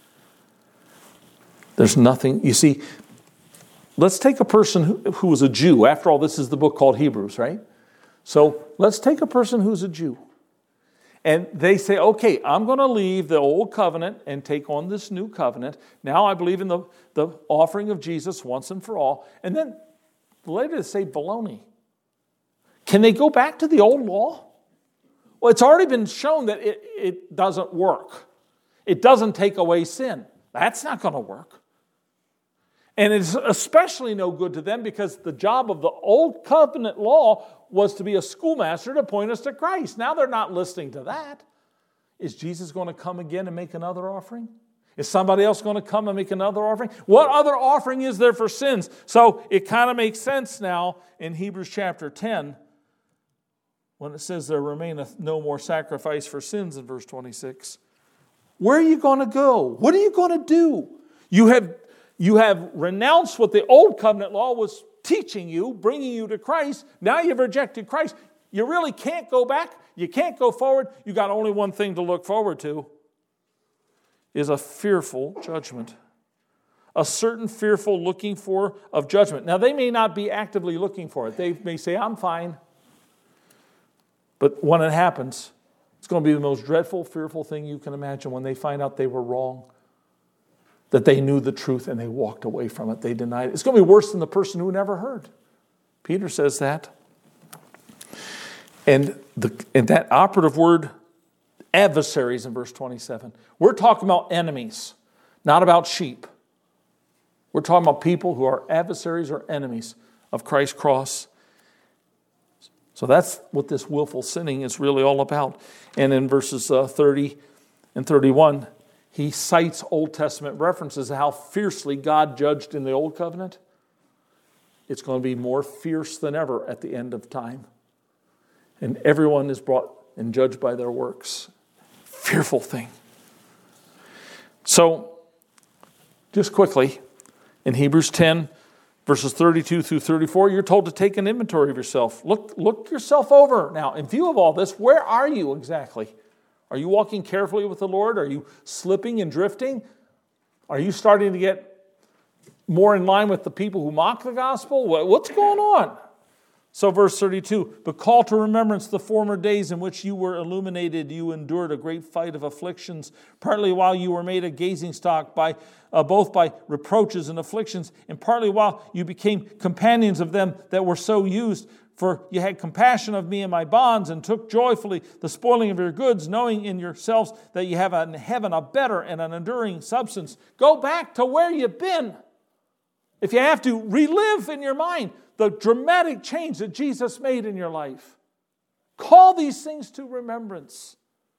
There's nothing. You see, let's take a person who, who was a Jew. After all, this is the book called Hebrews, right? So let's take a person who's a Jew. And they say, okay, I'm going to leave the old covenant and take on this new covenant. Now I believe in the, the offering of Jesus once and for all. And then later they say, baloney. Can they go back to the old law? Well, it's already been shown that it, it doesn't work. It doesn't take away sin. That's not going to work. And it's especially no good to them because the job of the old covenant law was to be a schoolmaster to point us to Christ. Now they're not listening to that. Is Jesus going to come again and make another offering? Is somebody else going to come and make another offering? What other offering is there for sins? So it kind of makes sense now in Hebrews chapter ten when it says there remaineth no more sacrifice for sins in verse twenty-six. Where are you going to go? What are you going to do? You have You have renounced what the old covenant law was teaching you, bringing you to Christ. Now you've rejected Christ. You really can't go back. You can't go forward. You got only one thing to look forward to, is a fearful judgment. A certain fearful looking for of judgment. Now they may not be actively looking for it. They may say, I'm fine. But when it happens, it's going to be the most dreadful, fearful thing you can imagine when they find out they were wrong. That they knew the truth and they walked away from it. They denied it. It's going to be worse than the person who never heard. Peter says that. And, the, and that operative word, adversaries, in verse twenty-seven. We're talking about enemies, not about sheep. We're talking about people who are adversaries or enemies of Christ's cross. So that's what this willful sinning is really all about. And in verses uh, thirty and thirty-one, he cites Old Testament references to how fiercely God judged in the Old Covenant. It's going to be more fierce than ever at the end of time. And everyone is brought and judged by their works. Fearful thing. So, just quickly, in Hebrews ten, verses thirty-two through thirty-four, you're told to take an inventory of yourself. Look, look yourself over. Now, in view of all this, where are you exactly? Are you walking carefully with the Lord? Are you slipping and drifting? Are you starting to get more in line with the people who mock the gospel? What's going on? So verse thirty-two, but call to remembrance the former days in which you were illuminated, you endured a great fight of afflictions, partly while you were made a gazing stock, by uh, both by reproaches and afflictions, and partly while you became companions of them that were so used. For you had compassion of me and my bonds, and took joyfully the spoiling of your goods, knowing in yourselves that you have in heaven a better and an enduring substance. Go back to where you've been. If you have to, relive in your mind the dramatic change that Jesus made in your life. Call these things to remembrance.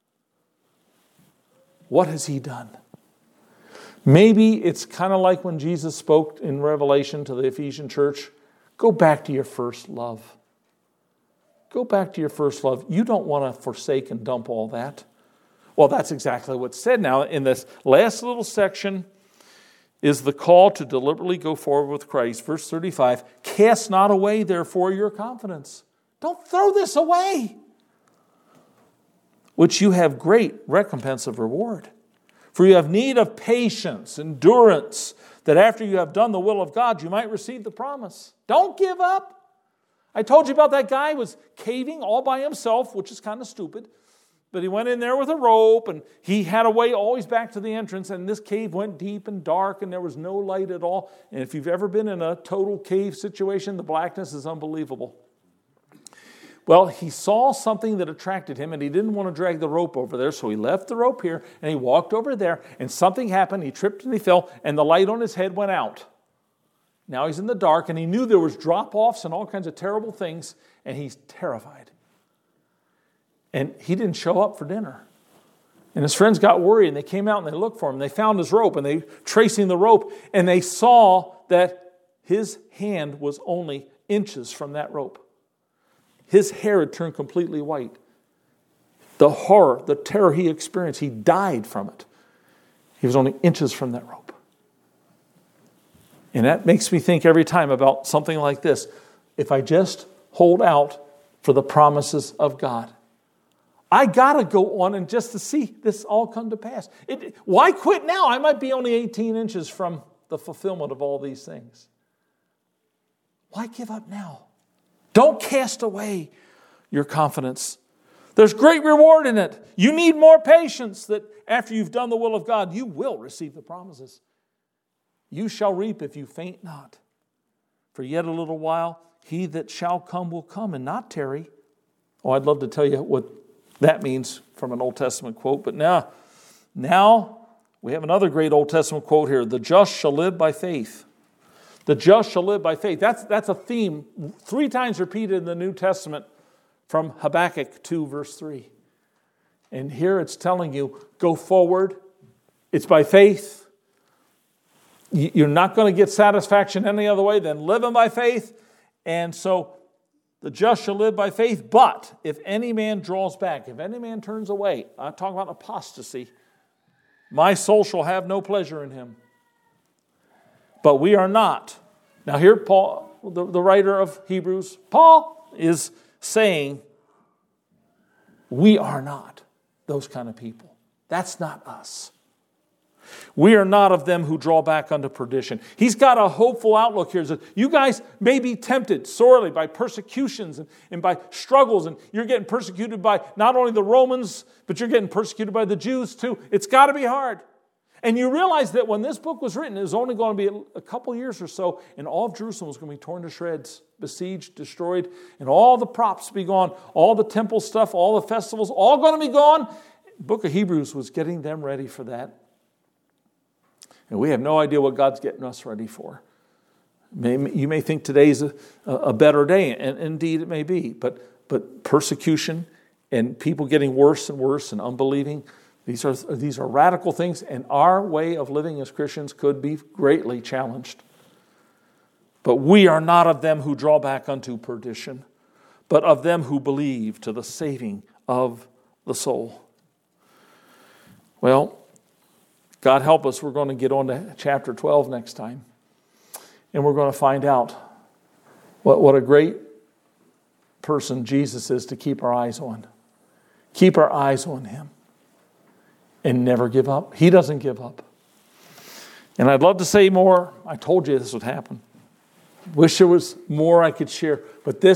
What has He done? Maybe it's kind of like when Jesus spoke in Revelation to the Ephesian church. Go back to your first love. Go back to your first love. You don't want to forsake and dump all that. Well, that's exactly what's said now. In this last little section is the call to deliberately go forward with Christ. Verse thirty-five, cast not away, therefore, your confidence. Don't throw this away, which you have great recompense of reward. For you have need of patience, endurance, that after you have done the will of God, you might receive the promise. Don't give up. I told you about that guy who was caving all by himself, which is kind of stupid. But he went in there with a rope, and he had a way always back to the entrance, and this cave went deep and dark, and there was no light at all. And if you've ever been in a total cave situation, the blackness is unbelievable. Well, he saw something that attracted him, and he didn't want to drag the rope over there, so he left the rope here, and he walked over there, and something happened. He tripped and he fell, and the light on his head went out. Now he's in the dark, and he knew there was drop-offs and all kinds of terrible things, and he's terrified. And he didn't show up for dinner. And his friends got worried, and they came out and they looked for him. They found his rope, and they tracing the rope, and they saw that his hand was only inches from that rope. His hair had turned completely white. The horror, the terror he experienced, he died from it. He was only inches from that rope. And that makes me think every time about something like this. If I just hold out for the promises of God, I got to go on and just to see this all come to pass. It, why quit now? I might be only eighteen inches from the fulfillment of all these things. Why give up now? Don't cast away your confidence. There's great reward in it. You need more patience that after you've done the will of God, you will receive the promises. You shall reap if you faint not. For yet a little while, he that shall come will come and not tarry. Oh, I'd love to tell you what that means from an Old Testament quote, but now, now we have another great Old Testament quote here. The just shall live by faith. The just shall live by faith. That's, that's a theme three times repeated in the New Testament from Habakkuk two, verse three. And here it's telling you, go forward. It's by faith. You're not going to get satisfaction any other way than living by faith. And so the just shall live by faith, but if any man draws back, if any man turns away, I'm talking about apostasy, my soul shall have no pleasure in him. But we are not. Now here Paul, the, the writer of Hebrews, Paul is saying, we are not those kind of people. That's not us. We are not of them who draw back unto perdition. He's got a hopeful outlook here. That you guys may be tempted sorely by persecutions and, and by struggles, and you're getting persecuted by not only the Romans, but you're getting persecuted by the Jews too. It's got to be hard. And you realize that when this book was written, it was only going to be a couple years or so, and all of Jerusalem was going to be torn to shreds, besieged, destroyed, and all the props be gone, all the temple stuff, all the festivals, all going to be gone. The book of Hebrews was getting them ready for that. And we have no idea what God's getting us ready for. You may think today's a, a better day, and indeed it may be, but, but persecution and people getting worse and worse and unbelieving, these are, these are radical things, and our way of living as Christians could be greatly challenged. But we are not of them who draw back unto perdition, but of them who believe to the saving of the soul. Well, God help us, we're going to get on to chapter twelve next time. And we're going to find out what, what a great person Jesus is to keep our eyes on. Keep our eyes on Him. And never give up. He doesn't give up. And I'd love to say more. I told you this would happen. Wish there was more I could share. But this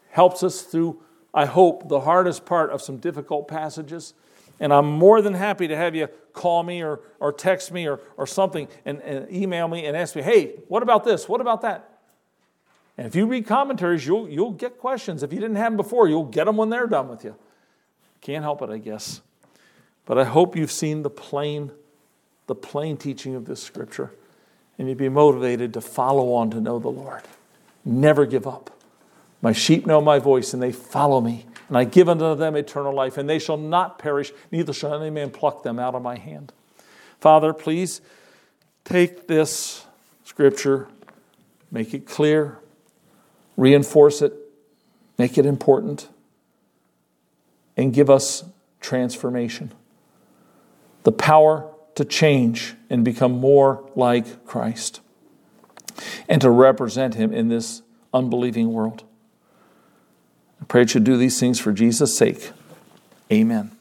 helps us through, I hope, the hardest part of some difficult passages. And I'm more than happy to have you call me or, or text me or, or something and, and email me and ask me, hey, what about this? What about that? And if you read commentaries, you'll, you'll get questions. If you didn't have them before, you'll get them when they're done with you. Can't help it, I guess. But I hope you've seen the plain, the plain teaching of this Scripture, and you'd be motivated to follow on to know the Lord. Never give up. My sheep know my voice, and they follow me. And I give unto them eternal life, and they shall not perish, neither shall any man pluck them out of my hand. Father, please take this Scripture, make it clear, reinforce it, make it important, and give us transformation. The power to change and become more like Christ, and to represent Him in this unbelieving world. I pray that you do these things for Jesus' sake. Amen.